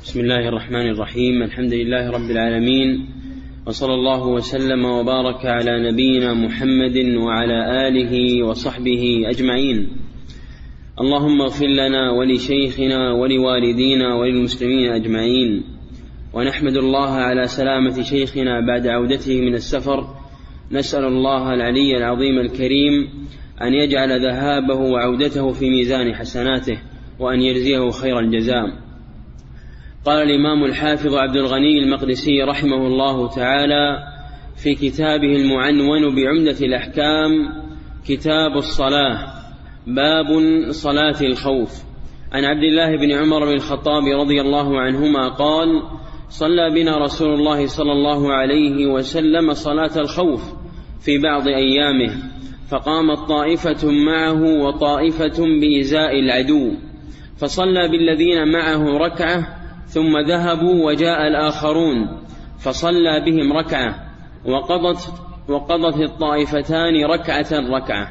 بسم الله الرحمن الرحيم. الحمد لله رب العالمين، وصلى الله وسلم وبارك على نبينا محمد وعلى آله وصحبه أجمعين. اللهم اغفر لنا ولشيخنا ولوالدينا وللمسلمين أجمعين. ونحمد الله على سلامة شيخنا بعد عودته من السفر، نسأل الله العلي العظيم الكريم أن يجعل ذهابه وعودته في ميزان حسناته، وأن يجزيه خير الجزاء. قال الإمام الحافظ عبد الغني المقدسي رحمه الله تعالى في كتابه المعنون بعمدة الأحكام: كتاب الصلاة، باب صلاة الخوف. عن عبد الله بن عمر بن الخطاب رضي الله عنهما قال: صلى بنا رسول الله صلى الله عليه وسلم صلاة الخوف في بعض أيامه، فقامت طائفة معه وطائفة بإزاء العدو، فصلى بالذين معه ركعة، ثم ذهبوا وجاء الآخرون فصلى بهم ركعة، وقضت الطائفتان ركعة.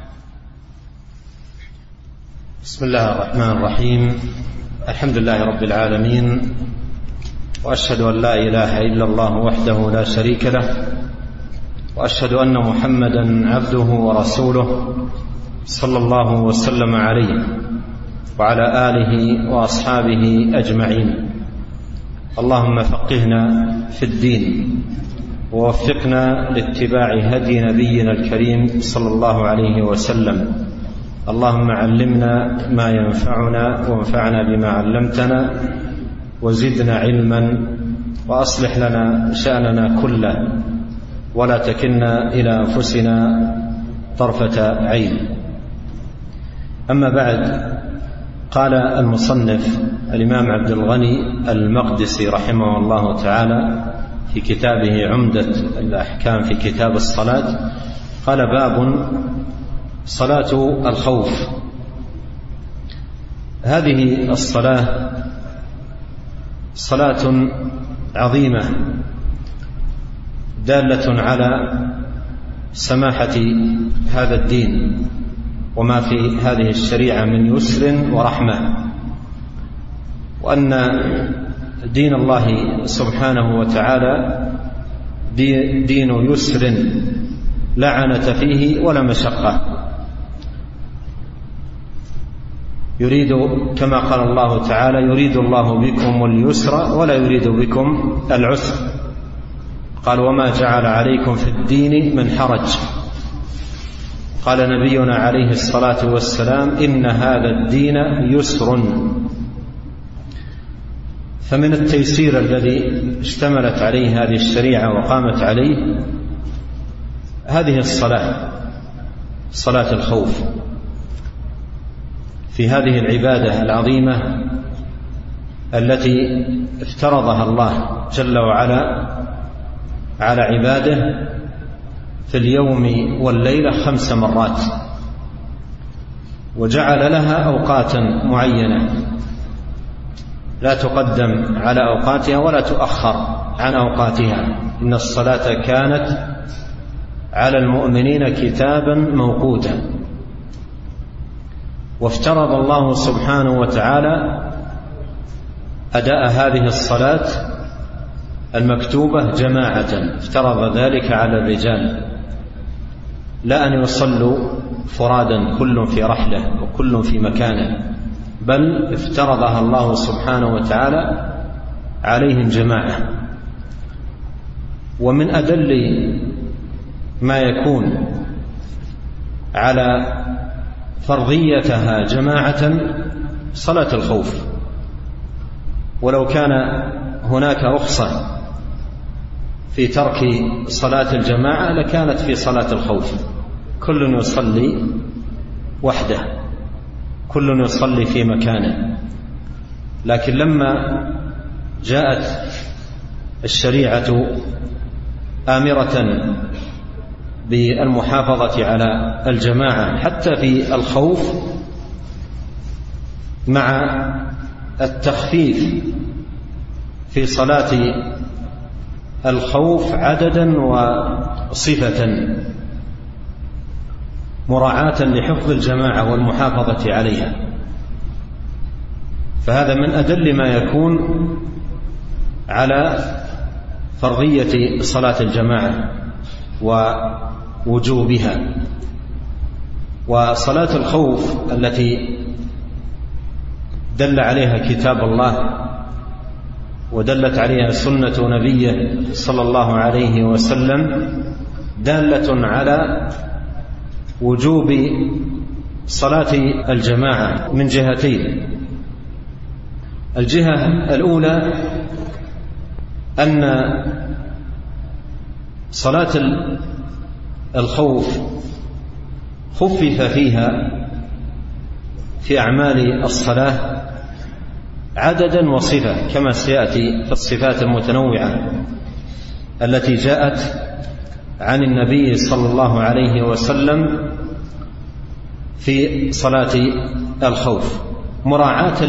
بسم الله الرحمن الرحيم. الحمد لله رب العالمين، وأشهد أن لا إله إلا الله وحده لا شريك له، وأشهد أن محمدا عبده ورسوله صلى الله وسلم عليه وعلى آله وأصحابه أجمعين. اللهم فقهنا في الدين، ووفقنا لاتباع هدي نبينا الكريم صلى الله عليه وسلم. اللهم علمنا ما ينفعنا، وانفعنا بما علمتنا، وزدنا علما، وأصلح لنا شأننا كله، ولا تكلنا إلى أنفسنا طرفة عين. أما بعد، قال المصنف الإمام عبد الغني المقدسي رحمه الله تعالى في كتابه عمدة الأحكام في كتاب الصلاة، قال: باب صلاة الخوف. هذه الصلاة صلاة عظيمة دالة على سماحة هذا الدين وما في هذه الشريعة من يسر ورحمة، وأن دين الله سبحانه وتعالى دين يسر لا عنة فيه ولا مشقة. يريد، كما قال الله تعالى: يريد الله بكم اليسر ولا يريد بكم العسر. قال: وما جعل عليكم في الدين من حرج. قال نبينا عليه الصلاة والسلام: إن هذا الدين يسر. فمن التيسير الذي اشتملت عليه هذه الشريعة وقامت عليه هذه الصلاة، صلاة الخوف، في هذه العبادة العظيمة التي افترضها الله جل وعلا على عباده في اليوم والليلة 5 مرات، وجعل لها أوقاتا معينة لا تقدم على أوقاتها ولا تؤخر عن أوقاتها. إن الصلاة كانت على المؤمنين كتابا موقوتا. وافترض الله سبحانه وتعالى أداء هذه الصلاة المكتوبة جماعة، افترض ذلك على الرجال، لا أن يصلوا فرادا كل في رحلة وكل في مكانه، بل افترضها الله سبحانه وتعالى عليهم جماعة. ومن أدل ما يكون على فرضيتها جماعة صلاة الخوف. ولو كان هناك رخصة في ترك صلاة الجماعة لكانت في صلاة الخوف، كل يصلي وحده، كل يصلي في مكانه. لكن لما جاءت الشريعة آمرة بالمحافظة على الجماعة حتى في الخوف، مع التخفيف في صلاة الخوف عددا وصفة، مراعاة لحفظ الجماعة والمحافظة عليها. فهذا من أدل ما يكون على فرضية صلاة الجماعة ووجوبها. وصلاة الخوف التي دل عليها كتاب الله ودلت عليها سنة نبيه صلى الله عليه وسلم دالة على وجوب صلاة الجماعة من جهتين. الجهة الأولى أن صلاة الخوف خفف فيها في أعمال الصلاة عددا وصفة، كما سيأتي في الصفات المتنوعة التي جاءت عن النبي صلى الله عليه وسلم في صلاة الخوف مراعاة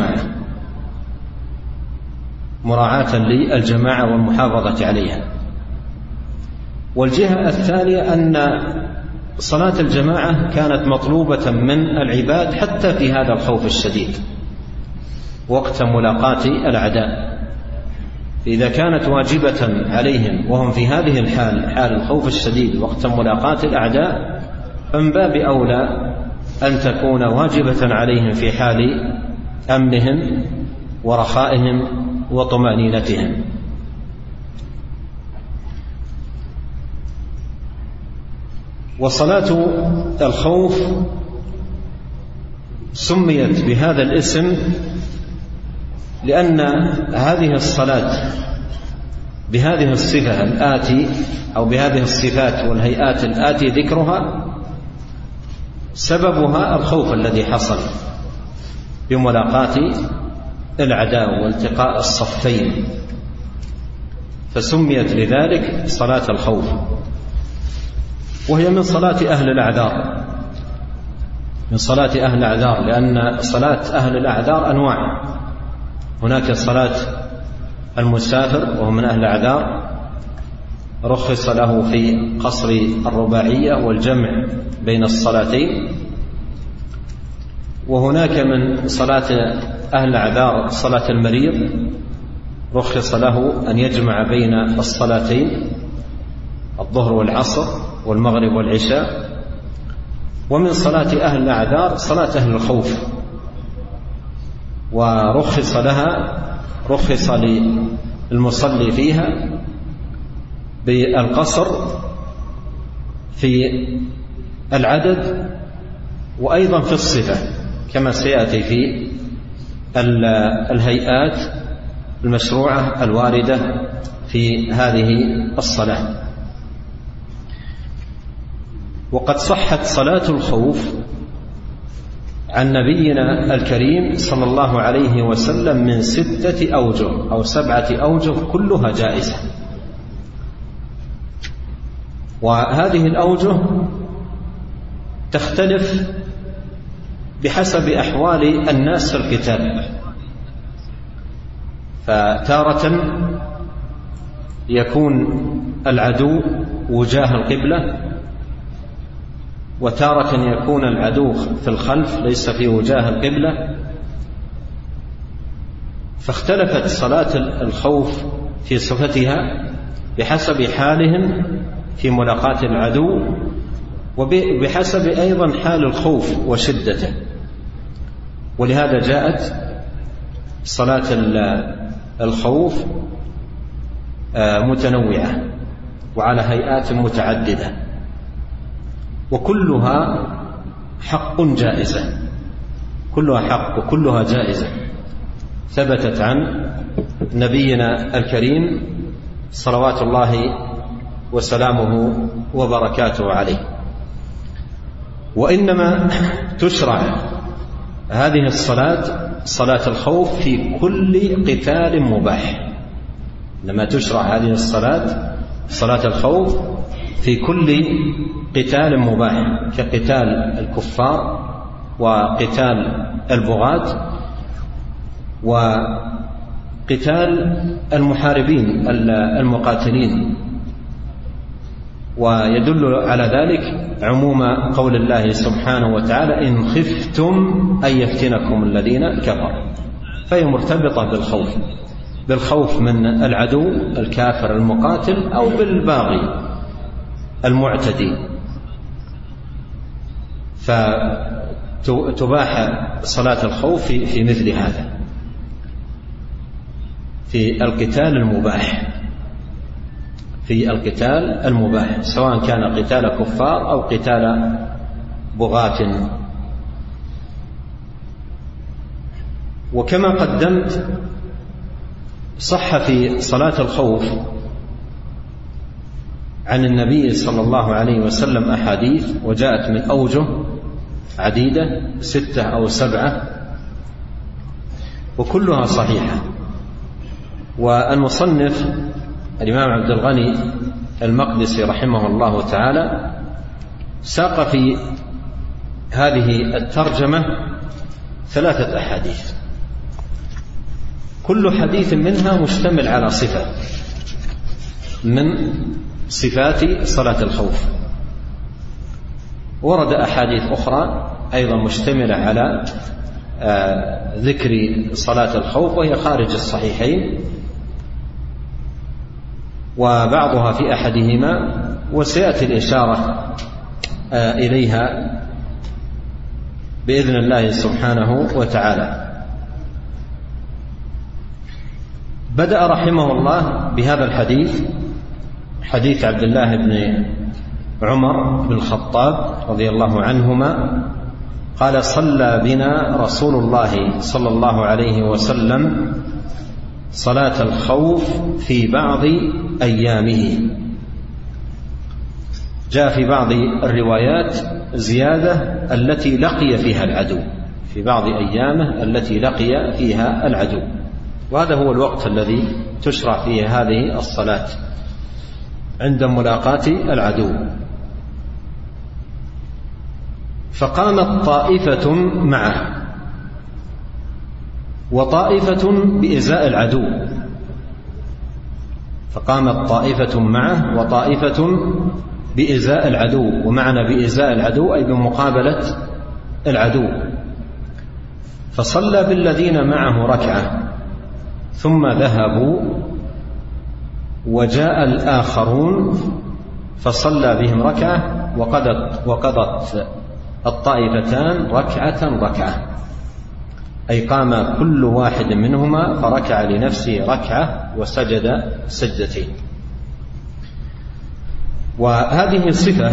للجماعة والمحافظة عليها. والجهة الثانية أن صلاة الجماعة كانت مطلوبة من العباد حتى في هذا الخوف الشديد وقت ملاقاة الأعداء. إذا كانت واجبة عليهم وهم في هذه الحال، حال الخوف الشديد وقت ملاقاة الأعداء، فمن باب أولى أن تكون واجبة عليهم في حال أمنهم ورخائهم وطمأنينتهم. وصلاة الخوف سميت بهذا الاسم لأن هذه الصلاة بهذه الصفة الآتي أو بهذه الصفات والهيئات الآتي ذكرها سببها الخوف الذي حصل بملاقاة الأعداء والتقاء الصفين، فسميت لذلك صلاة الخوف. وهي من صلاة أهل الأعذار، من صلاة أهل الأعذار، لأن صلاة أهل الأعذار أنواع. هناك صلاة المسافر وهو من أهل الأعذار، رخص له في قصر الرباعية والجمع بين الصلاتين. وهناك من صلاة أهل الأعذار صلاة المريض، رخص له أن يجمع بين الصلاتين الظهر والعصر والمغرب والعشاء. ومن صلاة أهل الأعذار صلاة أهل الخوف، ورخص للمصلي فيها بالقصر في العدد وأيضا في الصفة، كما سيأتي في الهيئات المشروعة الواردة في هذه الصلاة. وقد صحت صلاة الخوف عن نبينا الكريم صلى الله عليه وسلم من 6 أوجه أو 7 أوجه كلها جائزة. وهذه الأوجه تختلف بحسب أحوال الناس في القتال، فتارة يكون العدو وجاه القبلة، وتارة يكون العدو في الخلف ليس في وجاه القبلة. فاختلفت صلاة الخوف في صفتها بحسب حالهم في ملاقاة العدو، وبحسب أيضا حال الخوف وشدته. ولهذا جاءت صلاة الخوف متنوعة وعلى هيئات متعددة، وكلها حق جائزة، كلها حق وكلها جائزة ثبتت عن نبينا الكريم صلوات الله وسلامه وبركاته عليه. وإنما تشرع هذه الصلاة صلاة الخوف في كل قتال مباح، إنما تشرع هذه الصلاة صلاة الخوف في كل قتال مباح، كقتال الكفار وقتال البغاة وقتال المحاربين المقاتلين. ويدل على ذلك عموم قول الله سبحانه وتعالى: إن خفتم أن يفتنكم الذين كفروا، فهي مرتبطة بالخوف. بالخوف من العدو الكافر المقاتل أو بالباغي المعتدي، فتباح صلاة الخوف في مثل هذا، في القتال المباح، في القتال المباح، سواء كان قتال كفار أو قتال بغاة. وكما قدمت صح في صلاة الخوف عن النبي صلى الله عليه وسلم أحاديث، وجاءت من أوجه عديدة 6 أو 7، وكلها صحيحة. والمصنف الإمام عبد الغني المقدسي رحمه الله تعالى ساق في هذه الترجمة 3 أحاديث، كل حديث منها مشتمل على صفة من صفات صلاة الخوف. ورد أحاديث أخرى أيضا مشتملة على ذكر صلاة الخوف وهي خارج الصحيحين، وبعضها في أحدهما، وسيأتي الإشارة إليها بإذن الله سبحانه وتعالى. بدأ رحمه الله بهذا الحديث، حديث عبد الله بن عمر بن الخطاب رضي الله عنهما قال: صلى بنا رسول الله صلى الله عليه وسلم صلاة الخوف في بعض أيامه. جاء في بعض الروايات زيادة التي لقي فيها العدو، في بعض أيامه التي لقي فيها العدو، وهذا هو الوقت الذي تشرع فيه هذه الصلاة عند ملاقاة العدو. فقامت طائفة معه وطائفة بإزاء العدو، فقامت طائفة معه وطائفة بإزاء العدو، ومعنى بإزاء العدو أي بمقابلة العدو. فصلى بالذين معه ركعة ثم ذهبوا، وجاء الآخرون فصلى بهم ركعة، وقضت الطائفتان ركعة، أي قام كل واحد منهما فركع لنفسه ركعة وسجد سجدتين. وهذه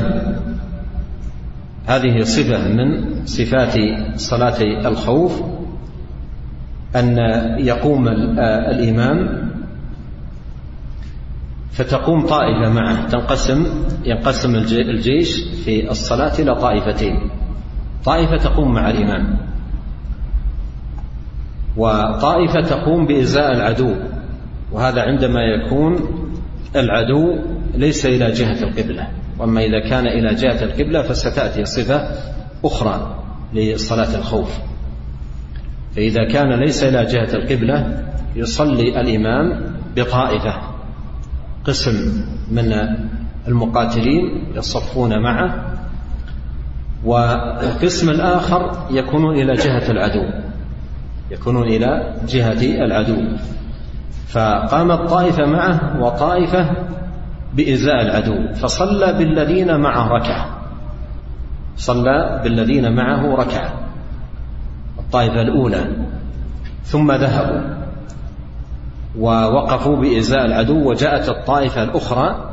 صفة من صفات صلاة الخوف، أن يقوم الإمام فتقوم طائفة معه، ينقسم الجيش في الصلاة إلى طائفتين، طائفة تقوم مع الإمام، وطائفة تقوم بإزاء العدو، وهذا عندما يكون العدو ليس إلى جهة القبلة. وأما إذا كان إلى جهة القبلة فستأتي صفة أخرى لصلاة الخوف. فإذا كان ليس إلى جهة القبلة يصلي الإمام بطائفة، قسم من المقاتلين يصفون معه، والقسم الآخر يكونون إلى جهة العدو، فقامت طائفة معه وطائفة بإزاء العدو، فصلى بالذين معه ركعة، الطائفة الأولى، ثم ذهبوا ووقفوا بإزاء العدو، وجاءت الطائفة الأخرى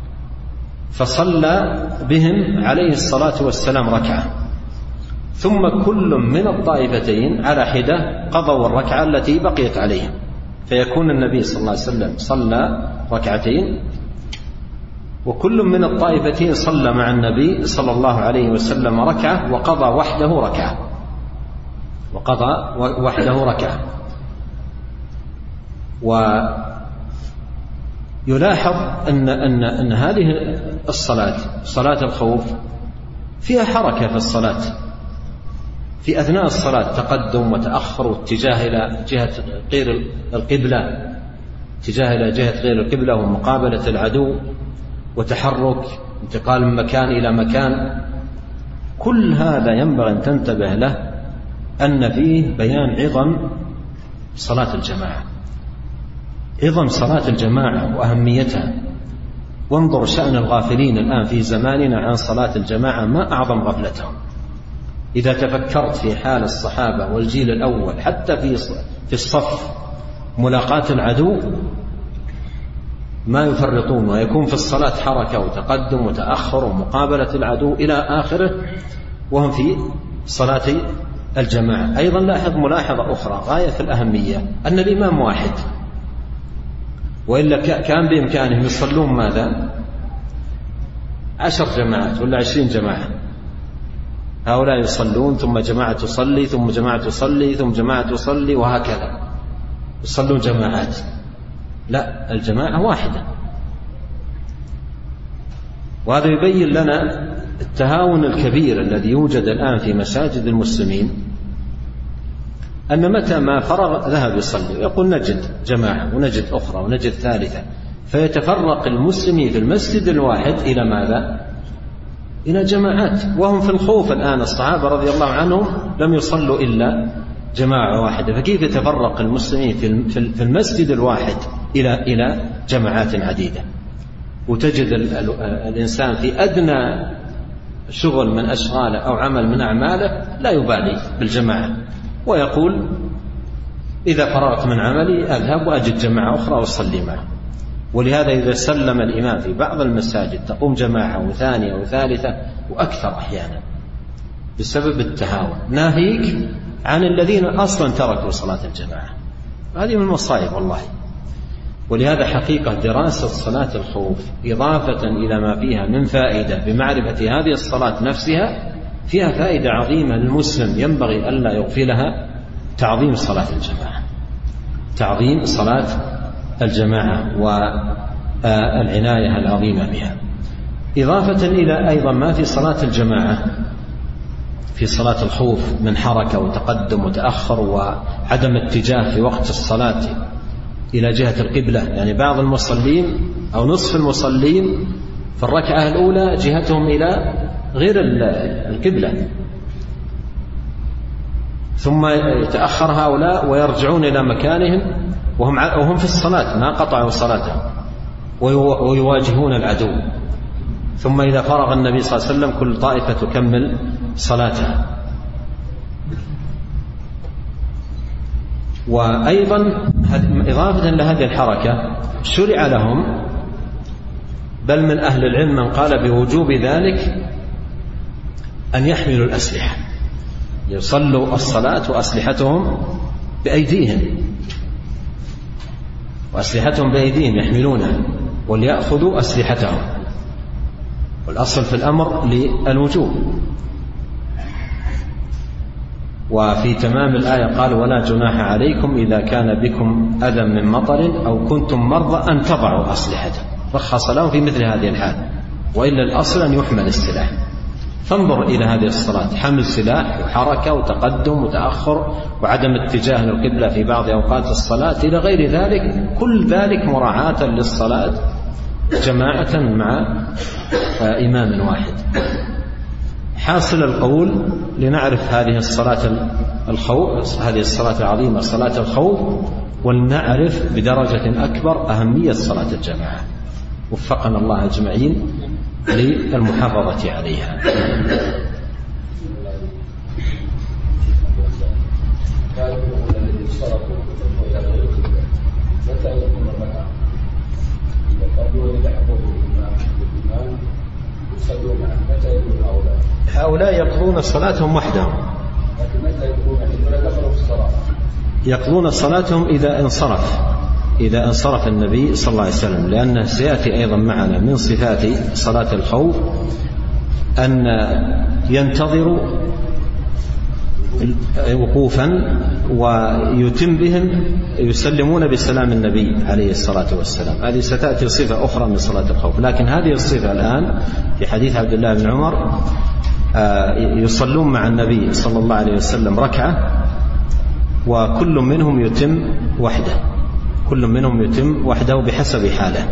فصلى بهم عليه الصلاة والسلام ركعة، ثم كل من الطائفتين على حدة قضوا الركعة التي بقيت عليهم، فيكون النبي صلى الله عليه وسلم صلى ركعتين، وكل من الطائفتين صلى مع النبي صلى الله عليه وسلم ركعة، وقضى وحده ركعة. ويلاحظ أن هذه الصلاة، صلاة الخوف، فيها حركة في الصلاة، في أثناء الصلاة تقدم وتأخر، واتجاه إلى جهة غير القبلة، ومقابلة العدو، وتحرك، انتقال من مكان إلى مكان. كل هذا ينبغي أن تنتبه له، أن فيه بيان عظم صلاة الجماعة، عظم صلاة الجماعة وأهميتها. وانظر شأن الغافلين الآن في زماننا عن صلاة الجماعة، ما أعظم غفلتهم. إذا تفكرت في حال الصحابة والجيل الأول حتى في الصف ملاقاة العدو ما يفرطون، ويكون في الصلاة حركة وتقدم وتأخر ومقابلة العدو إلى آخره، وهم في صلاة الجماعة. أيضا لاحظ ملاحظة أخرى غاية في الأهمية، أن الإمام واحد، وإلا كان بإمكانهم يصلون ماذا 10 جماعات ولا 20 جماعة، هؤلاء يصلون ثم جماعة تصلي ثم جماعة تصلي ثم جماعة تصلي وهكذا، يصلون جماعات. لا، الجماعة واحدة. وهذا يبين لنا التهاون الكبير الذي يوجد الآن في مساجد المسلمين، أن متى ما فرغ ذهب يصلي، يقول نجد جماعة ونجد أخرى ونجد ثالثة، فيتفرق المسلمين في المسجد الواحد إلى ماذا؟ إلى جماعات. وهم في الخوف الآن، الصحابة رضي الله عنهم لم يصلوا إلا جماعة واحدة، فكيف يتفرق المسلمين في المسجد الواحد إلى جماعات عديدة؟ وتجد الإنسان في أدنى شغل من أشغاله أو عمل من أعماله لا يبالي بالجماعة، ويقول إذا فرغت من عملي أذهب وأجد جماعة أخرى وأصلي معه. ولهذا إذا سلم الإمام في بعض المساجد تقوم جماعة وثانية وثالثة وأكثر أحيانا بسبب التهاون، ناهيك عن الذين أصلا تركوا صلاة الجماعة. هذه من المصائب والله. ولهذا حقيقة دراسة صلاة الخوف إضافة إلى ما فيها من فائدة بمعرفة هذه الصلاة نفسها، فيها فائدة عظيمة للمسلم ينبغي ألا يغفلها، تعظيم صلاة الجماعة، تعظيم صلاة الجماعة والعناية العظيمة بها. إضافة إلى أيضا ما في صلاة الجماعة في صلاة الخوف من حركة وتقدم وتأخر وعدم اتجاه في وقت الصلاة إلى جهة القبلة، يعني بعض المصلين أو نصف المصلين في الركعة الأولى جهتهم إلى غير القبلة، ثم يتأخر هؤلاء ويرجعون إلى مكانهم وهم في الصلاة ما قطعوا صلاتهم ويواجهون العدو، ثم إذا فرغ النبي صلى الله عليه وسلم كل طائفة تكمل صلاتها. وأيضا إضافة لهذه الحركة شرع لهم، بل من أهل العلم من قال بوجوب ذلك، أن يحملوا الأسلحة، يصلوا الصلاة وأسلحتهم بأيديهم، وأسلحتهم بأيديهم يحملونها وليأخذوا أسلحتهم، والأصل في الأمر للوجوب. وفي تمام الآية قال ولا جناح عليكم إذا كان بكم أذى من مطر أو كنتم مرضى أن تضعوا أسلحتكم، رخص لهم في مثل هذه الحال، وإلا الأصل أن يحمل السلاح. فانظر إلى هذه الصلاة، حمل سلاح وحركة وتقدم وتأخر وعدم اتجاه للقبلة في بعض أوقات الصلاة إلى غير ذلك، كل ذلك مراعاة للصلاة جماعة مع إمام واحد. حاصل القول لنعرف هذه الصلاة الخوف، هذه الصلاة العظيمة صلاة الخوف، ولنعرف بدرجة أكبر أهمية صلاة الجماعة. وفقنا الله أجمعين للمحافظة عليها. هؤلاء يقضون صلاتهم وحدهم، يقضون صلاتهم إذا انصرف النبي صلى الله عليه وسلم، لأنه سيأتي أيضا معنا من صفات صلاة الخوف أن ينتظروا وقوفا ويتم بهم يسلمون بسلام النبي عليه الصلاة والسلام. هذه ستأتي صفة أخرى من صلاة الخوف، لكن هذه الصفة الآن في حديث عبد الله بن عمر يصلون مع النبي صلى الله عليه وسلم ركعة وكل منهم يتم وحده، كل منهم يتم وحده بحسب حاله.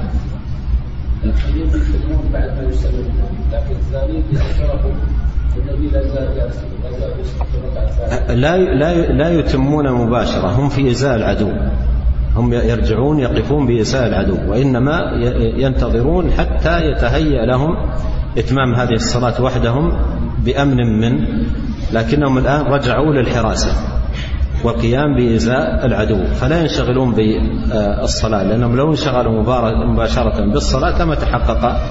لا يتمون مباشرة، هم في إزاء العدو، هم يرجعون يقفون بإزاء العدو، وإنما ينتظرون حتى يتهيأ لهم إتمام هذه الصلاة وحدهم بأمن منه، لكنهم الآن رجعوا للحراسة والقيام بإزاء العدو، فلا ينشغلون بالصلاة، لأنهم لو انشغلوا مباشرة بالصلاة لما تحقق.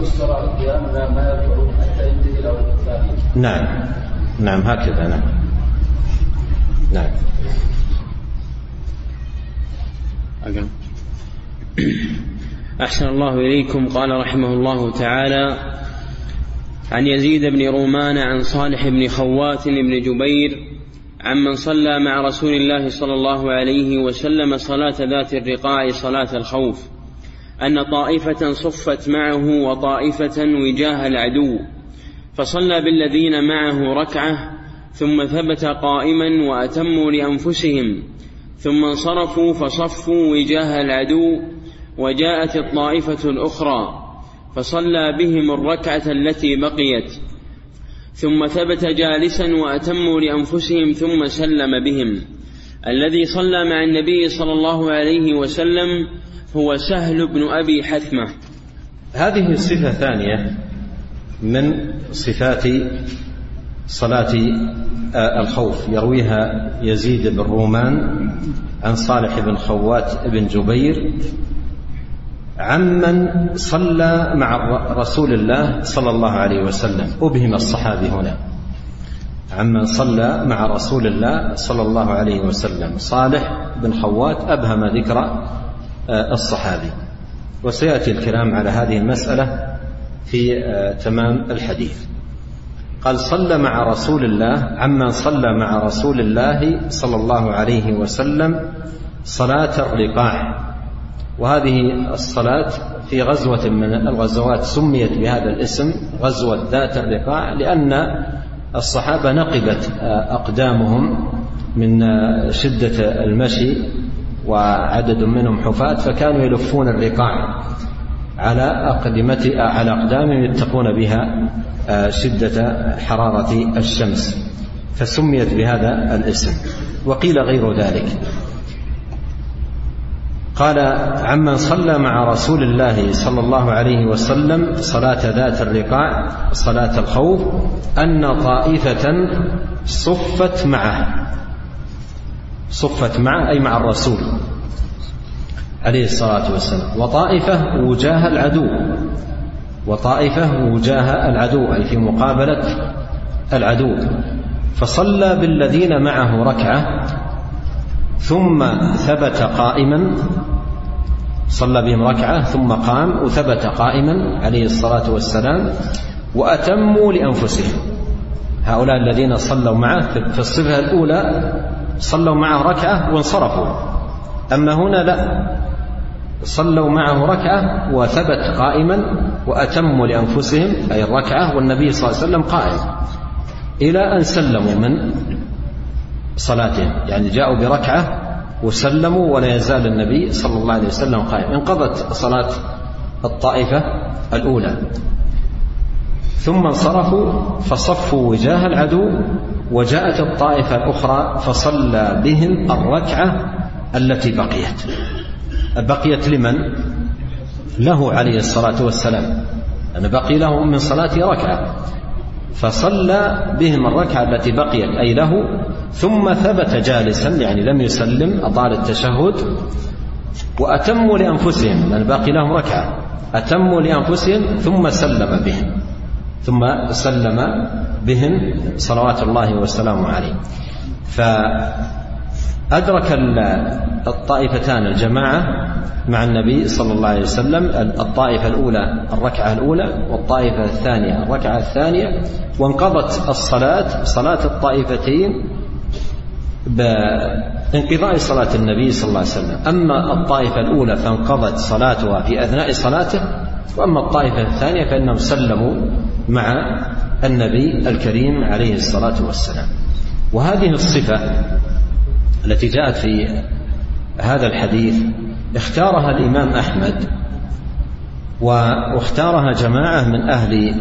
نعم هكذا. نعم. أحسن الله إليكم. قال رحمه الله تعالى: عن يزيد بن رومان عن صالح بن خوات بن جبير عمن صلى مع رسول الله صلى الله عليه وسلم صلاة ذات الرقاع صلاة الخوف أن طائفة صفت معه وطائفة وجاه العدو، فصلى بالذين معه ركعة ثم ثبت قائما وأتموا لأنفسهم، ثم انصرفوا فصفوا وجاه العدو، وجاءت الطائفة الأخرى فصلى بهم الركعة التي بقيت، ثم ثبت جالسا وأتموا لأنفسهم ثم سلم بهم. الذي صلى مع النبي صلى الله عليه وسلم هو سهل بن أبي حثمة. هذه صفة ثانية من صفات صلاة الخوف يرويها يزيد بن رومان عن صالح بن خوات بن جبير عمن صلى مع رسول الله صلى الله عليه وسلم. أبهم الصحابي هنا، عمن صلى مع رسول الله صلى الله عليه وسلم. صالح بن خوات أبهم ذكر الصحابي، وسيأتي الكلام على هذه المسألة في تمام الحديث. قال: صلى مع رسول الله، عمن صلى مع رسول الله صلى الله عليه وسلم صلاة الرقاع. وهذه الصلاة في غزوة من الغزوات سميت بهذا الاسم، غزوة ذات الرقاع، لأن الصحابة نقبت أقدامهم من شدة المشي، وعدد منهم حفاة، فكانوا يلفون الرقاع على أقدامهم يتقون بها شدة حرارة الشمس، فسميت بهذا الاسم، وقيل غير ذلك. قال: عمن صلى مع رسول الله صلى الله عليه وسلم صلاة ذات الرقاع صلاة الخوف أن طائفة صفت معه أي مع الرسول عليه الصلاة والسلام، وطائفة وجاه العدو أي في مقابلة العدو، فصلى بالذين معه ركعة ثم ثبت قائما، صلى بهم ركعة ثم قام وثبت قائما عليه الصلاة والسلام، وأتموا لأنفسهم. هؤلاء الذين صلوا معه في الصفة الأولى صلوا معه ركعة وانصرفوا، أما هنا لا، صلوا معه ركعة وثبت قائما وأتموا لأنفسهم أي الركعة، والنبي صلى الله عليه وسلم قائم إلى أن سلموا من صلاتهم، يعني جاءوا بركعة وسلموا ولا يزال النبي صلى الله عليه وسلم قائم. انقضت صلاة الطائفة الأولى، ثم انصرفوا فصفوا وجاه العدو، وجاءت الطائفة الأخرى فصلى بهم الركعة التي بقيت لمن؟ له عليه الصلاة والسلام، أن بقي له من صلاته ركعة، فصلى بهم الركعة التي بقيت أي له، ثم ثبت جالسا يعني لم يسلم، أطال التشهد، وأتموا لأنفسهم لأن باقي لهم ركعة، أتموا لأنفسهم ثم سلم بهم صلوات الله وسلامه عليه. فأدرك الطائفتان الجماعة مع النبي صلى الله عليه وسلم، الطائفة الأولى الركعة الأولى والطائفة الثانية الركعة الثانية، وانقضت صلاة الطائفتين بانقضاء صلاة النبي صلى الله عليه وسلم. أما الطائفة الأولى فانقضت صلاتها في أثناء صلاته، وأما الطائفة الثانية فإنهم سلموا مع النبي الكريم عليه الصلاة والسلام. وهذه الصفة التي جاءت في هذا الحديث اختارها الإمام أحمد، واختارها جماعة من أهل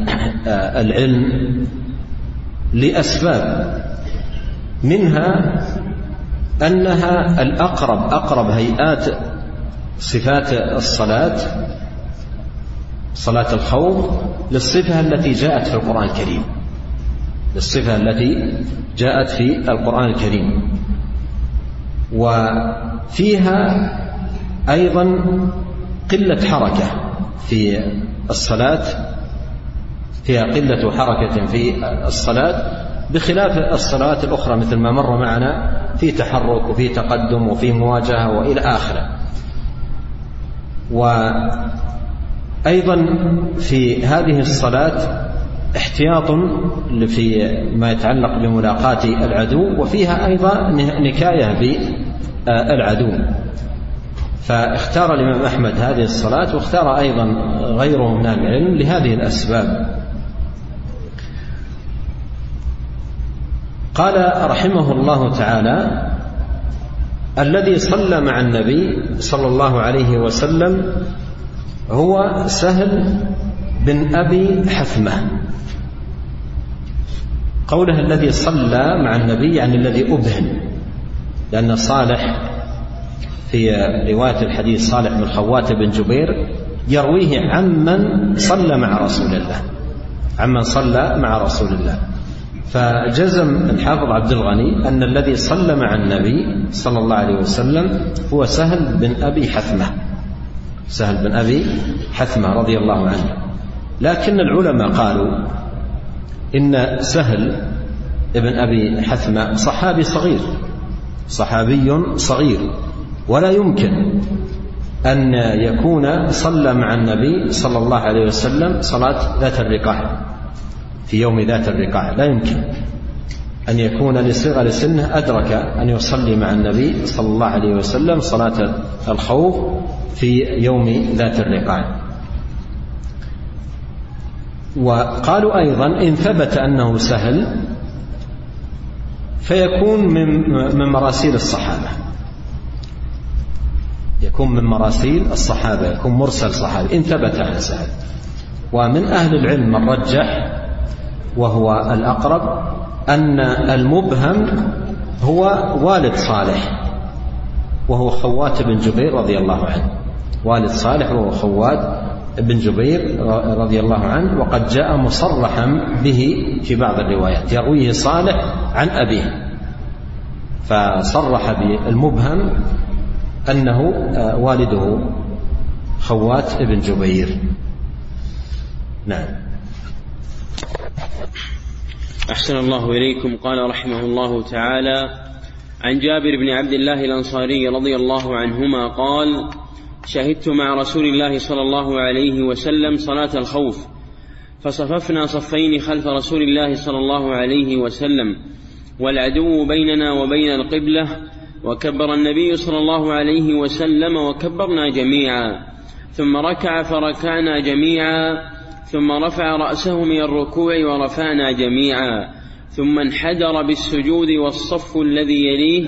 العلم لأسباب، منها أنها أقرب هيئات صفات الصلاة، صلاة الخوف، للصفة التي جاءت في القرآن الكريم، للصفة التي جاءت في القرآن الكريم. وفيها أيضا قلة حركة في الصلاة، فيها قلة حركة في الصلاة بخلاف الصلوات الأخرى مثل ما مر معنا في تحرك وفي تقدم وفي مواجهة وإلى آخره. وأيضا في هذه الصلاة احتياط في ما يتعلق بملاقاة العدو، وفيها أيضا نكاية بالعدو. فاختار الإمام أحمد هذه الصلاة، واختار أيضا غيره من العلم لهذه الأسباب. قال رحمه الله تعالى: الذي صلى مع النبي صلى الله عليه وسلم هو سهل بن أبي حثمة. قوله الذي صلى مع النبي يعني الذي أبهن، لأن صالح في رواية الحديث صالح بن خوات بن جبير يرويه عمن صلى مع رسول الله، عمن صلى مع رسول الله. فجزم الحافظ عبد الغني أن الذي صلى مع النبي صلى الله عليه وسلم هو سهل بن أبي حثمة، سهل بن أبي حثمة رضي الله عنه. لكن العلماء قالوا إن سهل بن أبي حثمة صحابي صغير، صحابي صغير، ولا يمكن أن يكون صلى مع النبي صلى الله عليه وسلم صلاة ذات الرقاع في يوم ذات الرقاع، لا يمكن أن يكون لصغر سنه أدرك أن يصلي مع النبي صلى الله عليه وسلم صلاة الخوف في يوم ذات الرقاع. وقالوا أيضا إن ثبت أنه سهل فيكون من مراسيل الصحابة، يكون من مراسيل الصحابة، يكون مرسل صحابي إن ثبت عن سهل. ومن أهل العلم من رجح وهو الأقرب أن المبهم هو والد صالح وهو خوات بن جبير رضي الله عنه، والد صالح وهو خوات بن جبير رضي الله عنه، وقد جاء مصرحا به في بعض الروايات يرويه صالح عن أبيه، فصرح بالمبهم أنه والده خوات بن جبير. نعم. أحسن الله إليكم. قال رحمه الله تعالى: عن جابر بن عبد الله الأنصاري رضي الله عنهما قال: شهدت مع رسول الله صلى الله عليه وسلم صلاة الخوف، فصففنا صفين خلف رسول الله صلى الله عليه وسلم، والعدو بيننا وبين القبلة، وكبر النبي صلى الله عليه وسلم وكبرنا جميعا، ثم ركع فركعنا جميعا، ثم رفع رأسه من الركوع ورفعنا جميعا، ثم انحدر بالسجود والصف الذي يليه،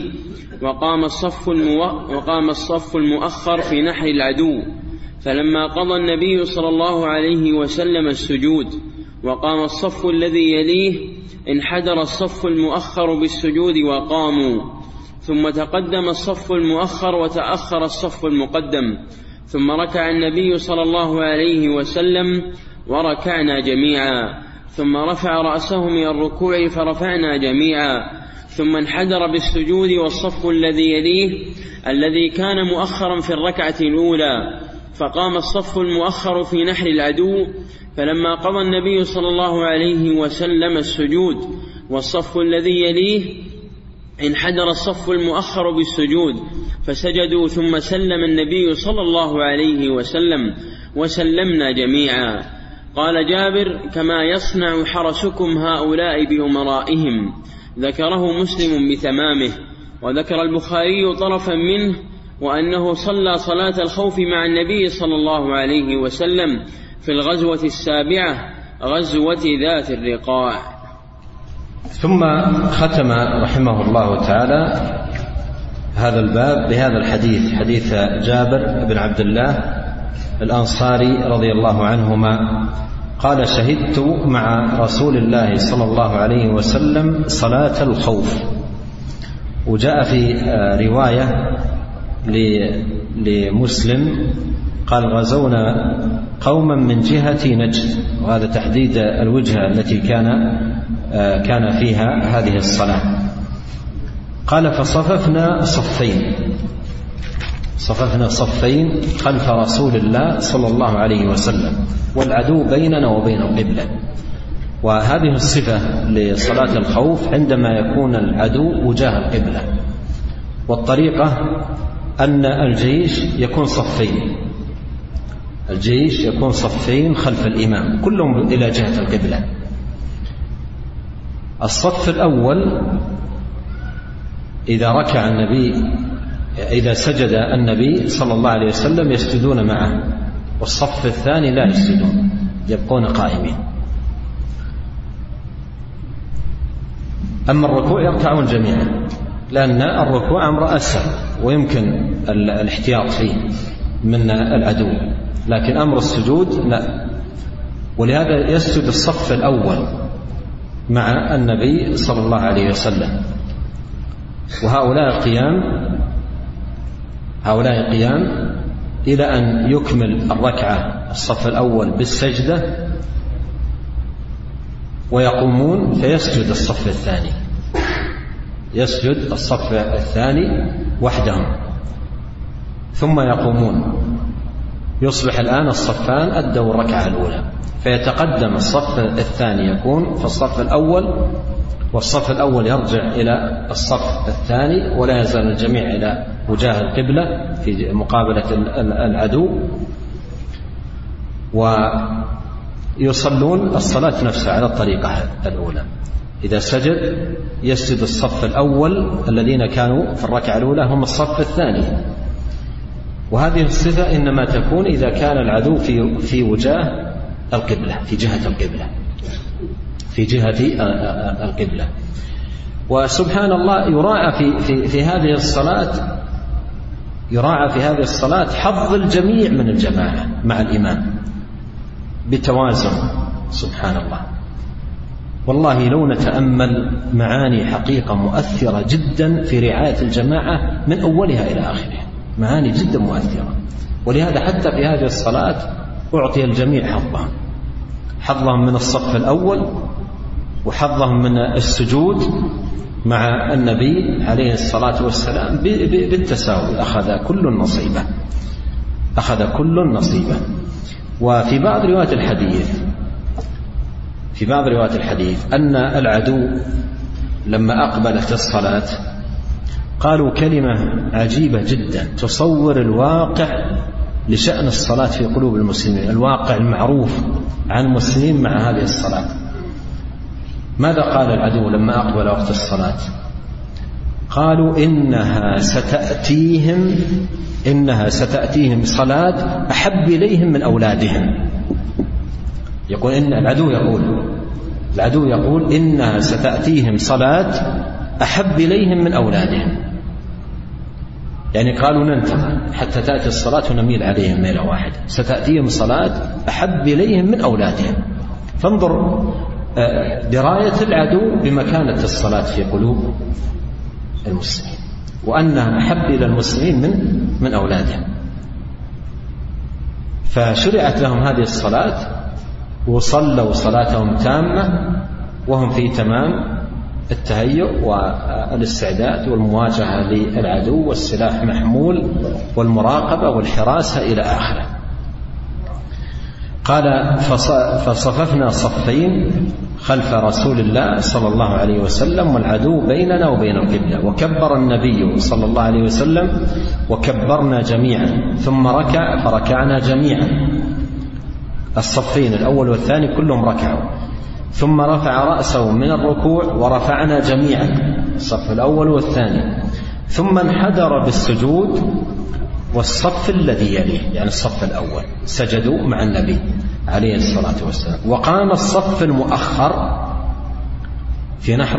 وقام الصف المؤخر في نحر العدو، فلما قضى النبي صلى الله عليه وسلم السجود وقام الصف الذي يليه انحدر الصف المؤخر بالسجود وقاموا، ثم تقدم الصف المؤخر وتأخر الصف المقدم، ثم ركع النبي صلى الله عليه وسلم وركعنا جميعا، ثم رفع رأسه من الركوع فرفعنا جميعا، ثم انحدر بالسجود والصف الذي يليه الذي كان مؤخرا في الركعة الأولى، فقام الصف المؤخر في نحر العدو، فلما قضى النبي صلى الله عليه وسلم السجود والصف الذي يليه انحدر الصف المؤخر بالسجود فسجدوا، ثم سلم النبي صلى الله عليه وسلم وسلمنا جميعا. قال جابر: كما يصنع حرسكم هؤلاء بأمرائهم. ذكره مسلم بتمامه، وذكر البخاري طرفا منه، وأنه صلى صلاة الخوف مع النبي صلى الله عليه وسلم في الغزوة السابعة، غزوة ذات الرقاع. ثم ختم رحمه الله تعالى هذا الباب بهذا الحديث، حديث جابر بن عبد الله الأنصاري رضي الله عنهما قال: شهدت مع رسول الله صلى الله عليه وسلم صلاة الخوف. وجاء في رواية لمسلم قال غزونا قوما من جهة نجد، وهذا تحديد الوجهة التي كان فيها هذه الصلاة. قال فصففنا صفين خلف رسول الله صلى الله عليه وسلم والعدو بيننا وبين القبلة. وهذه الصفة لصلاة الخوف عندما يكون العدو وجاه القبلة. والطريقة أن الجيش يكون صفين خلف الإمام كلهم إلى جهة القبلة. الصف الأول إذا سجد النبي صلى الله عليه وسلم يسجدون معه، والصف الثاني لا يسجدون، يبقون قائمين. أما الركوع يركعون جميعا، لأن الركوع أمر أسهل ويمكن الاحتياط فيه من العدو، لكن أمر السجود لا. ولهذا يسجد الصف الأول مع النبي صلى الله عليه وسلم. وهؤلاء قيام إلى أن يكمل الركعة الصف الأول بالسجدة ويقومون فيسجد الصف الثاني وحدهم ثم يقومون، يصبح الآن الصفان أدوا الركعة الأولى، فيتقدم الصف الثاني يكون في الصف الأول، والصف الأول يرجع إلى الصف الثاني، ولا يزال الجميع إلى وجاه القبلة في مقابلة العدو، ويصلون الصلاة نفسها على الطريقة الأولى. إذا سجد يسجد الصف الأول الذين كانوا في الركعة الأولى هم الصف الثاني. وهذه الصفة إنما تكون إذا كان العدو في وجاه القبلة، في جهة القبلة. وسبحان الله يراعى في هذه الصلاة حظ الجميع من الجماعة مع الإمام بتوازن. سبحان الله، والله لو نتأمل معاني حقيقة مؤثرة جدا في رعاية الجماعة من أولها إلى آخرها، معاني جدا مؤثرة. ولهذا حتى في هذه الصلاة أعطي الجميع حظهم من الصف الأول وحظهم من السجود مع النبي عليه الصلاة والسلام بالتساوي، أخذ كل نصيبه. وفي بعض روايات الحديث أن العدو لما أقبلت الصلاة قالوا كلمة عجيبة جدا تصور الواقع لشأن الصلاة في قلوب المسلمين، الواقع المعروف عن المسلمين مع هذه الصلاة. ماذا قال العدو لما أقبل وقت الصلاة؟ قالوا إنها ستأتيهم صلاة أحب إليهم من أولادهم. يقول إن العدو يقول إنها ستأتيهم صلاة أحب إليهم من أولادهم، يعني قالوا ننتظر حتى تأتي الصلاة ونميل عليهم ميلة واحدة، ستأتيهم صلاة أحب إليهم من أولادهم. فانظر دراية العدو بمكانة الصلاة في قلوب المسلمين، وأنها أحب إلى المسلمين من أولادهم. فشرعت لهم هذه الصلاة وصلوا صلاتهم تامة وهم في تمام التهيؤ والاستعداد والمواجهة للعدو، والسلاح محمول والمراقبة والحراسة إلى آخره. قال فصففنا صفين خلف رسول الله صلى الله عليه وسلم والعدو بيننا وبين القبلة، وكبر النبي صلى الله عليه وسلم وكبرنا جميعا، ثم ركع فركعنا جميعا. الصفين الأول والثاني كلهم ركعوا، ثم رفع رأسه من الركوع ورفعنا جميعا، الصف الأول والثاني، ثم انحدر بالسجود، والصف الذي يليه يعني الصف الأول سجدوا مع النبي عليه الصلاة والسلام، وقام الصف المؤخر في نحر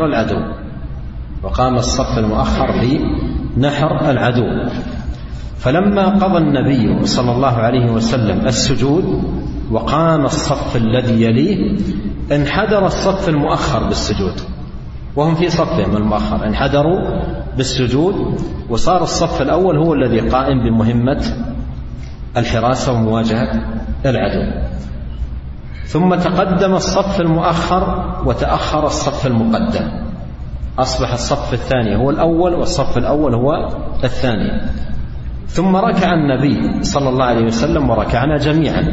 العدو. فلما قضى النبي صلى الله عليه وسلم السجود وقام الصف الذي يليه، انحدر الصف المؤخر بالسجود وهم في صفهم المؤخر، انحدروا بالسجود، وصار الصف الأول هو الذي قائم بمهمة الحراسة ومواجهة العدو. ثم تقدم الصف المؤخر وتأخر الصف المقدم، أصبح الصف الثاني هو الأول والصف الأول هو الثاني. ثم ركع النبي صلى الله عليه وسلم وركعنا جميعا،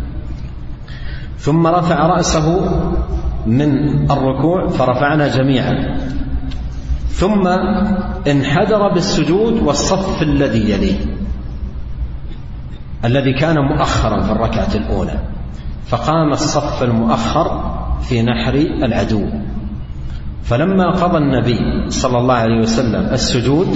ثم رفع رأسه من الركوع فرفعنا جميعا، ثم انحدر بالسجود والصف الذي يليه الذي كان مؤخرا في الركعة الأولى، فقام الصف المؤخر في نحر العدو. فلما قضى النبي صلى الله عليه وسلم السجود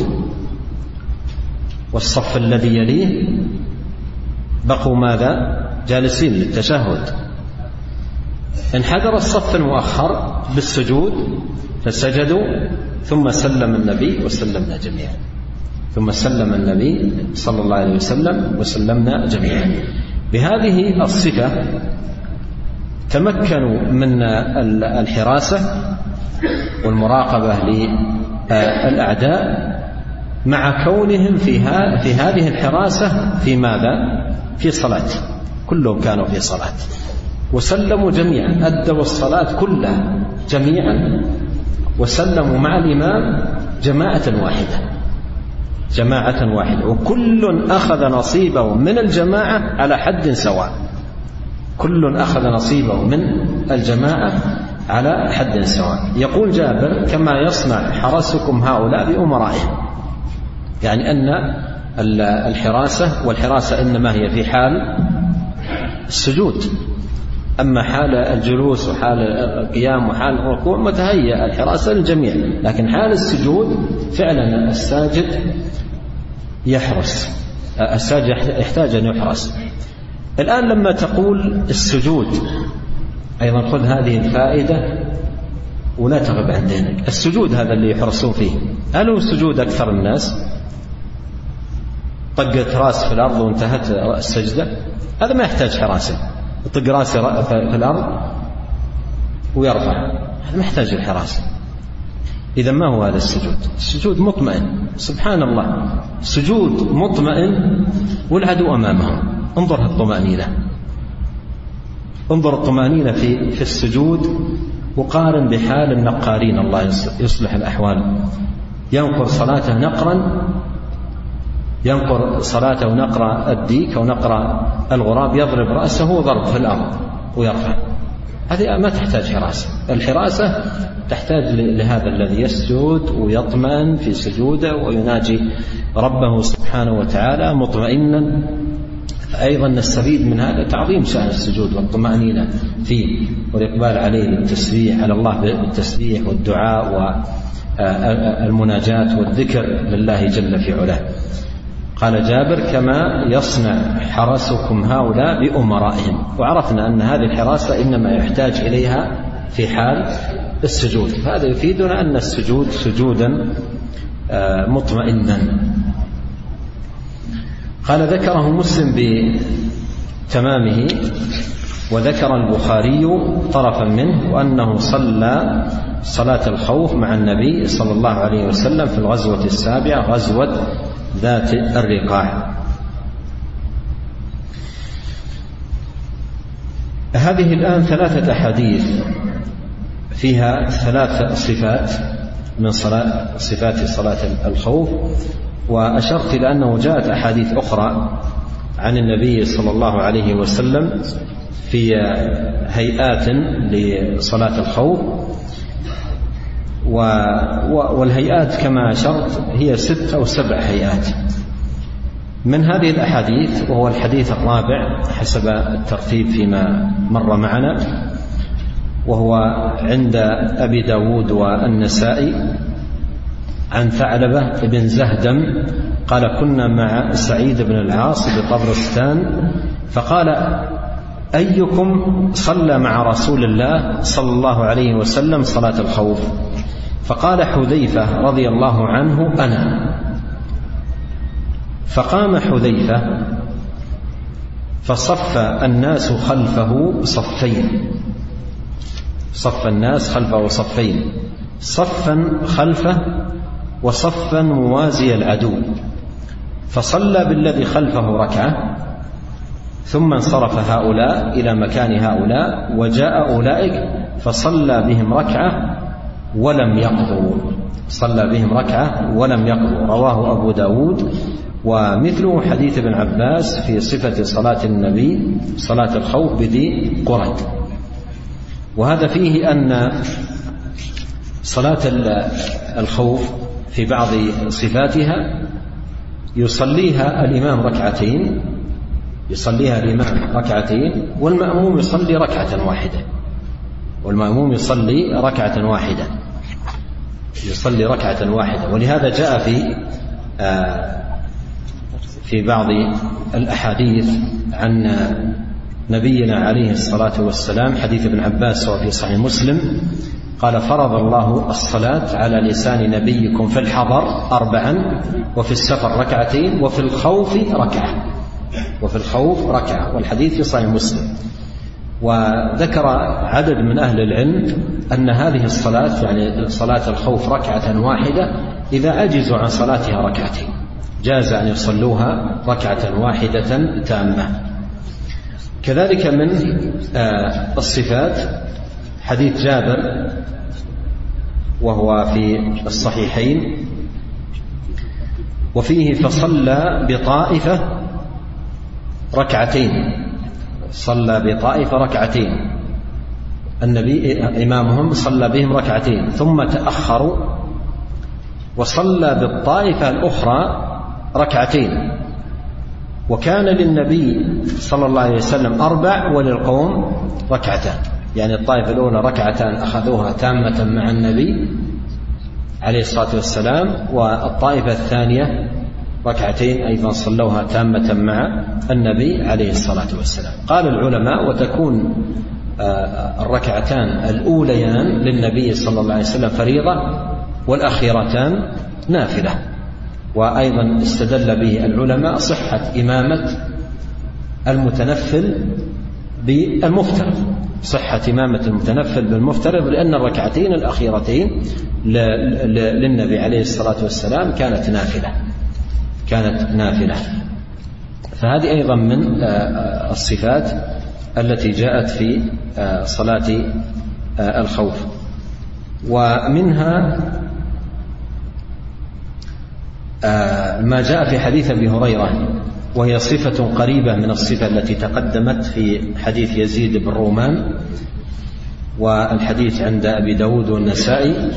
والصف الذي يليه بقوا ماذا؟ جالسين للتشهد. انحدر الصف المؤخر بالسجود فسجدوا، ثم سلم النبي وسلمنا جميعا، ثم سلم النبي صلى الله عليه وسلم وسلمنا جميعا. بهذه الصفة تمكنوا من الحراسة والمراقبة للأعداء، مع كونهم في هذه الحراسة في ماذا؟ في صلاة، كلهم كانوا في صلاة، وسلموا جميعا، أدوا الصلاة كلها جميعا، وسلموا مع الإمام جماعة واحدة، وكل أخذ نصيبه من الجماعة على حد سواء، كل أخذ نصيبه من الجماعة على حد سواء. يقول جابر: كما يصنع حرسكم هؤلاء بأمرائهم، يعني أن الحراسة، والحراسة إنما هي في حال السجود، أما حال الجلوس وحال القيام وحال الركوع متهيأ الحراسة للجميع، لكن حال السجود فعلا الساجد يحرس، الساجد يحتاج أن يحرس. الآن لما تقول السجود أيضا خذ هذه الفائدة ولا تغب عن دينك، السجود هذا اللي يحرصون فيه، هل هو السجود أكثر الناس؟ طقت راس في الأرض وانتهت السجدة، هذا ما يحتاج حراسة، يطق راسه في الأرض ويرفع، هذا ما يحتاج الحراسة. إذا ما هو هذا السجود؟ السجود مطمئن، سبحان الله، سجود مطمئن والعدو أمامهم. انظر الطمأنينة، انظر الطمأنينة في السجود، وقارن بحال النقارين، الله يصلح الأحوال، ينقر صلاته نقرا، ينقر صلاته نقر الديك أو نقر الغراب، يضرب رأسه ضرب في الأرض ويرفع. هذه ما تحتاج حراسة. الحراسة تحتاج لهذا الذي يسجد ويطمئن في سجوده ويناجي ربه سبحانه وتعالى مطمئنا. أيضا نستفيد من هذا تعظيم شأن السجود والطمأنينة فيه، والإقبال عليه للتسبيح على الله بالتسبيح والدعاء والمناجاة والذكر لله جل في علاه. قال جابر: كما يصنع حرسكم هؤلاء بأمرائهم. وعرفنا أن هذه الحراسة إنما يحتاج إليها في حال السجود، فهذا يفيدنا أن السجود سجودا مطمئنا. قال: ذكره مسلم بتمامه، وذكر البخاري طرفا منه، وأنه صلى صلاة الخوف مع النبي صلى الله عليه وسلم في الغزوة السابعة، غزوة ذات الرقاع. هذه الآن 3 أحاديث فيها 3 صفات من صفات صلاة الخوف، وأشرت إلى أنه جاءت أحاديث أخرى عن النبي صلى الله عليه وسلم في هيئات لصلاة الخوف، والهيئات كما أشرت هي 6 أو 7 هيئات. من هذه الأحاديث، وهو الحديث الرابع حسب الترتيب فيما مر معنا، وهو عند أبي داود والنسائي، عن ثعلبة بن زهدم قال: كنا مع سعيد بن العاص بطبرستان، فقال: أيكم صلى مع رسول الله صلى الله عليه وسلم صلاة الخوف؟ فقال حذيفة رضي الله عنه: أنا. فقام حذيفة فصف الناس خلفه صفين، صف الناس خلفه صفين، صفا خلفه وصفا موازي العدو، فصلى بالذي خلفه ركعة، ثم انصرف هؤلاء إلى مكان هؤلاء، وجاء أولئك فصلى بهم ركعة ولم يقضوا، صلى بهم ركعة ولم يقضوا. رواه أبو داود. ومثله حديث ابن عباس في صفة صلاة النبي صلاة الخوف بذي قرد. وهذا فيه أن صلاة الخوف في بعض صفاتها يصليها الإمام ركعتين، والمأموم يصلي ركعة واحدة، يصلي ركعة واحدة. ولهذا جاء في بعض الأحاديث عن نبينا عليه الصلاة والسلام، حديث ابن عباس وفي صحيح مسلم، قال: فرض الله الصلاة على لسان نبيكم في الحضر 4 وفي السفر 2 وفي الخوف ركعة، والحديث في صحيح مسلم. وذكر عدد من أهل العلم أن هذه الصلاة، يعني صلاة الخوف 1 واحدة، إذا عجزوا عن صلاتها 2 جاز أن يصلوها 1 واحدة تامة. كذلك من الصفات حديث جابر وهو في الصحيحين، وفيه: فصلى بطائفة 2، صلى بطائفة 2، النبي إمامهم صلى بهم 2 ثم تأخروا وصلى بالطائفة الأخرى 2، وكان للنبي صلى الله عليه وسلم 4 وللقوم 2، يعني الطائفة الأولى 2 أخذوها تامة مع النبي عليه الصلاة والسلام، والطائفة الثانية 2 أيضا صلوها تامة مع النبي عليه الصلاة والسلام. قال العلماء: وتكون 2 الأوليان للنبي صلى الله عليه وسلم فريضة، والأخيرتان نافلة. وأيضا استدل به العلماء صحة إمامة المتنفل بالمفترض، لأن 2 الأخيرتين للنبي عليه الصلاة والسلام كانت نافلة. فهذه أيضا من الصفات التي جاءت في صلاة الخوف. ومنها ما جاء في حديث أبي هريرة، وهي صفة قريبة من الصفة التي تقدمت في حديث يزيد بن رومان، والحديث عند أبي داود والنسائي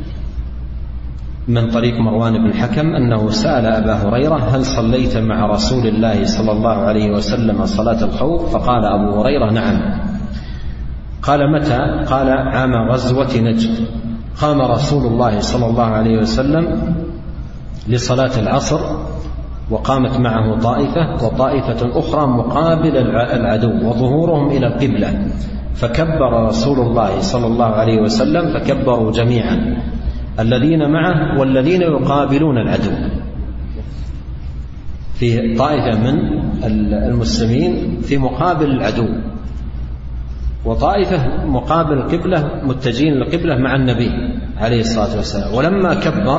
من طريق مروان بن الحكم أنه سأل أبا هريرة: هل صليت مع رسول الله صلى الله عليه وسلم صلاة الخوف؟ فقال أبو هريرة: نعم. قال: متى؟ قال: عام غزوة نجد، قام رسول الله صلى الله عليه وسلم لصلاة العصر، وقامت معه طائفة وطائفة أخرى مقابل العدو وظهورهم إلى القبلة، فكبر رسول الله صلى الله عليه وسلم، فكبروا جميعا الذين معه والذين يقابلون العدو. في طائفة من المسلمين في مقابل العدو، وطائفة مقابل القبلة متجهين للقبلة مع النبي عليه الصلاة والسلام. ولما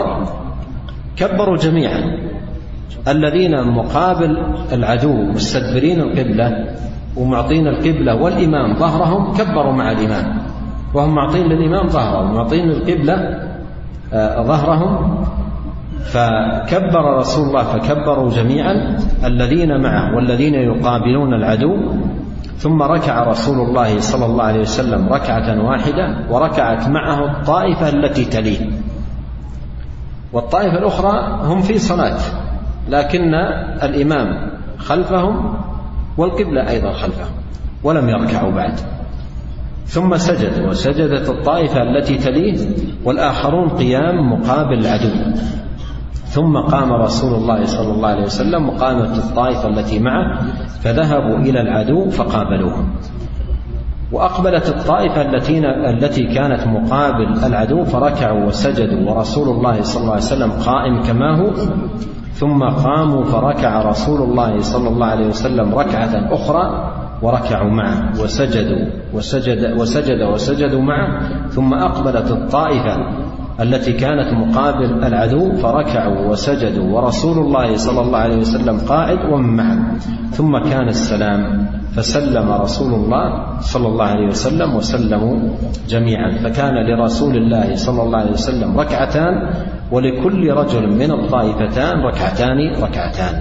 كبروا جميعا، الذين مقابل العدو مستدبرين القبلة ومعطين القبلة والإمام ظهرهم كبروا مع الإمام، وهم معطين للإمام ظهرهم ومعطين القبلة ظهرهم، فكبر رسول الله فكبروا جميعا الذين معه والذين يقابلون العدو، ثم ركع رسول الله صلى الله عليه وسلم 1 واحدة، وركعت معه الطائفة التي تليه، والطائفة الأخرى هم في صلاة لكن الإمام خلفهم والقبلة أيضا خلفهم ولم يركعوا بعد. ثم سجد، وسجدت الطائفة التي تليه والآخرون قيام مقابل العدو، ثم قام رسول الله صلى الله عليه وسلم وقامت الطائفة التي معه، فذهبوا إلى العدو فقابلوهم، وأقبلت الطائفة التي كانت مقابل العدو فركعوا وسجدوا، ورسول الله صلى الله عليه وسلم قائم كما هو، ثم قاموا فركع رسول الله صلى الله عليه وسلم ركعة أخرى وركعوا معه وسجدوا معه، ثم أقبلت الطائفة التي كانت مقابل العدو فركعوا وسجدوا ورسول الله صلى الله عليه وسلم قاعد ومن معه، ثم كان السلام فسلم رسول الله صلى الله عليه وسلم وسلموا جميعا، فكان لرسول الله صلى الله عليه وسلم ركعتان ولكل رجل من الطائفتان ركعتان.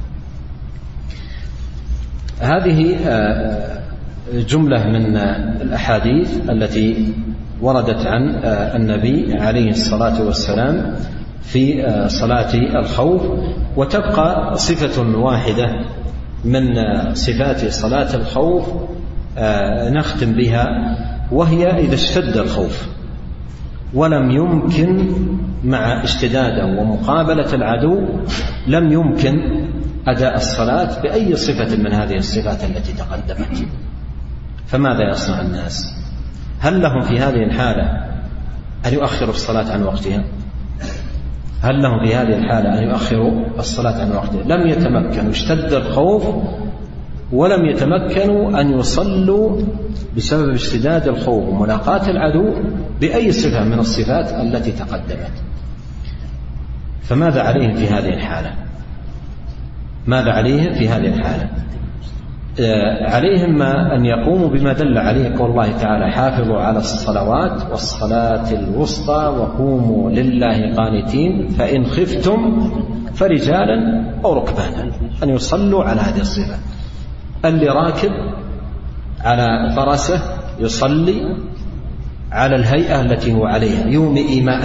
هذه جملة من الأحاديث التي وردت عن النبي عليه الصلاة والسلام في صلاة الخوف. وتبقى صفة واحدة من صفات صلاة الخوف نختم بها، وهي إذا اشتد الخوف ولم يمكن مع اشتداده ومقابلة العدو لم يمكن أداء الصلاة بأي صفة من هذه الصفات التي تقدمت، فماذا يصنع الناس؟ هل لهم في هذه الحالة أن يؤخروا الصلاة عن وقتها؟ هل لهم في هذه الحالة أن يؤخروا الصلاة عن وقتها؟ لم يتمكنوا، اشتد الخوف ولم يتمكنوا أن يصلوا بسبب اشتداد الخوف وملاقاة العدو بأي صفة من الصفات التي تقدمت. فماذا عليهم في هذه الحالة؟ ماذا عليهم في هذه الحالة؟ عليهم أن يقوموا بما دل عليه قول الله تعالى: حافظوا على الصلوات والصلاة الوسطى وقوموا لله قانتين فإن خفتم فرجالا أو ركبانا، أن يصلوا على هذه الصفة. اللي راكب على فرسه يصلي على الهيئة التي هو عليها يومئ إيماء،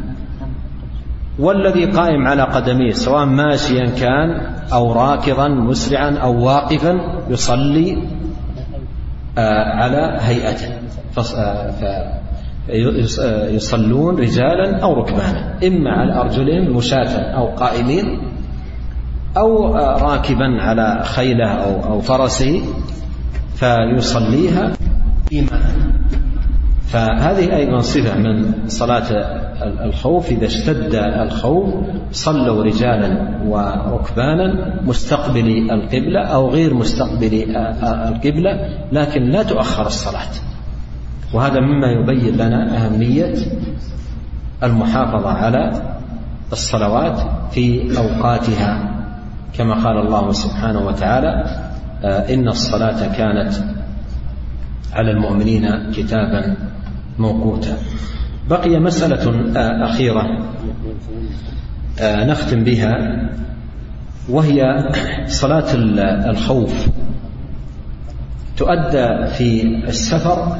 والذي قائم على قدميه سواء ماشيا كان أو راكضا مسرعا أو واقفا يصلي على هيئته، يصلون رجالا أو ركبانا، إما على أرجلهم مشاة أو قائمين أو راكبا على خيله أو فرسه فيصليها إيماء. فهذه أيضا صفة من صلاة الخوف، إذا اشتد الخوف صلوا رجالا وركبانا مستقبلي القبلة أو غير مستقبلي القبلة، لكن لا تؤخر الصلاة. وهذا مما يبين لنا أهمية المحافظة على الصلوات في أوقاتها، كما قال الله سبحانه وتعالى: إن الصلاة كانت على المؤمنين كتابا موقوتا. بقي مسألة أخيرة نختم بها، وهي صلاة الخوف تؤدى في السفر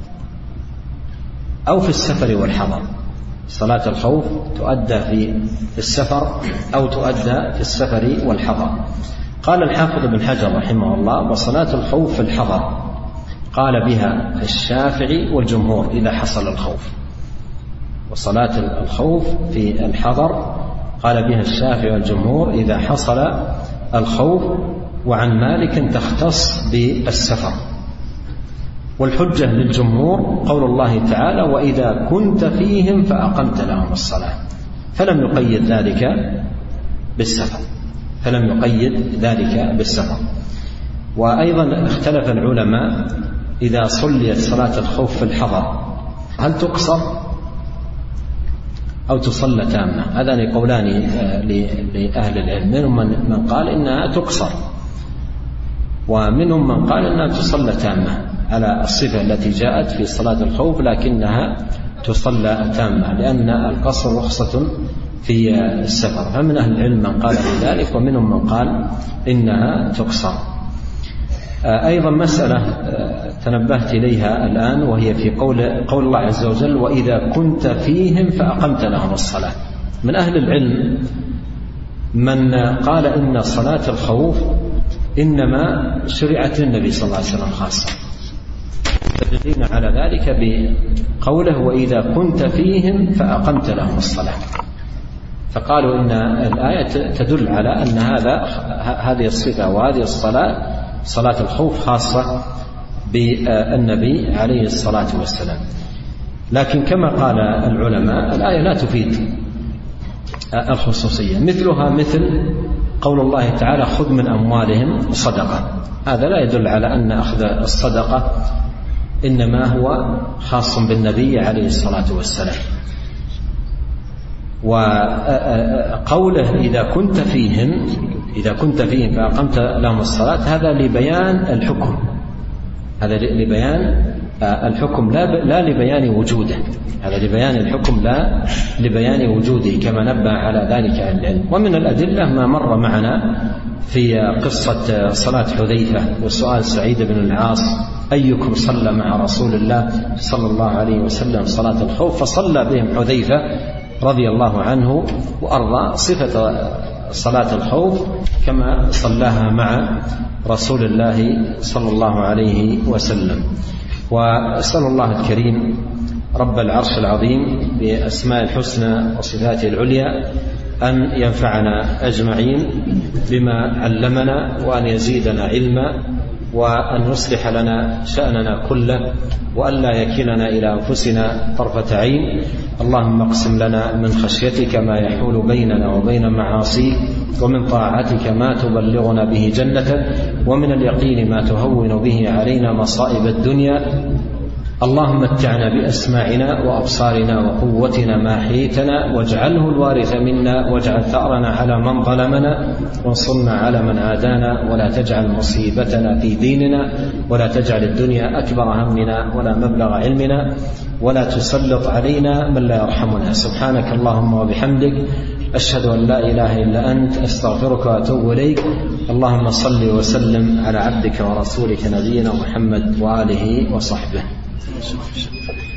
أو في السفر والحضر. صلاة الخوف تؤدى في السفر أو تؤدى في السفر والحضر. قال الحافظ ابن حجر رحمه الله: وصلاة الخوف في الحضر قال بها الشافعي والجمهور إذا حصل الخوف. وصلاة الخوف في الحضر قال بها الشافعي والجمهور إذا حصل الخوف، وعن مالك تختص بالسفر. والحجة للجمهور قول الله تعالى: وإذا كنت فيهم فأقمت لهم الصلاة، فلم يقيد ذلك بالسفر. وأيضا اختلف العلماء إذا صليت صلاة الخوف في الحضر هل تقصر أو تصلى تامة؟ هذان قولان لأهل العلم، منهم من قال إنها تقصر، ومنهم من قال إنها تصلى تامة على الصفة التي جاءت في صلاة الخوف، لكنها تصلى تامة لأن القصر رخصة في السفر. فمن أهل العلم من قال بذلك ومنهم من قال إنها تقصر. أيضا مسألة تنبهت إليها الآن، وهي في قول الله عز وجل: وإذا كنت فيهم فأقمت لهم الصلاة. من أهل العلم من قال إن صلاة الخوف إنما شرعت للنبي صلى الله عليه وسلم خاصة، فدلنا على ذلك بقوله: وإذا كنت فيهم فأقمت لهم الصلاة. فقالوا إن الآية تدل على أن هذه الصفة وهذه الصلاة صلاة الخوف خاصة بالنبي عليه الصلاة والسلام. لكن كما قال العلماء الآية لا تفيد الخصوصية، مثلها مثل قول الله تعالى: خذ من أموالهم صدقة. هذا لا يدل على أن أخذ الصدقة إنما هو خاص بالنبي عليه الصلاة والسلام. وقوله إذا كنت فيهم فأقمت لهم الصلاة هذا لبيان الحكم، هذا لبيان الحكم لا لبيان وجوده، هذا لبيان الحكم لا لبيان وجوده كما نبه على ذلك أهل العلم. ومن الأدلة ما مر معنا في قصة صلاة حذيفة وسؤال سعيد بن العاص أيكم صلى مع رسول الله صلى الله عليه وسلم صلاة الخوف، فصلى بهم حذيفة رضي الله عنه وأرضى صفة صلاة الخوف كما صلاها مع رسول الله صلى الله عليه وسلم. وأسأل الله الكريم رب العرش العظيم بأسماء الحسنى وصفاته العليا أن ينفعنا أجمعين بما علمنا، وأن يزيدنا علما، وأن يصلح لنا شأننا كله، وأن لا يكلنا إلى أنفسنا طرفة عين. اللهم اقسم لنا من خشيتك ما يحول بيننا وبين معاصيك، ومن طاعتك ما تبلغنا به جنتك، ومن اليقين ما تهون به علينا مصائب الدنيا. اللهم متعنا بأسماعنا وأبصارنا وقوتنا ما أحييتنا، واجعله الوارث منا، واجعل ثأرنا على من ظلمنا، وانصرنا على من عادانا، ولا تجعل مصيبتنا في ديننا، ولا تجعل الدنيا أكبر همنا ولا مبلغ علمنا، ولا تسلط علينا من لا يرحمنا. سبحانك اللهم وبحمدك، أشهد أن لا إله إلا أنت، أستغفرك وأتوب إليك. اللهم صل وسلم على عبدك ورسولك نبينا محمد وآله وصحبه.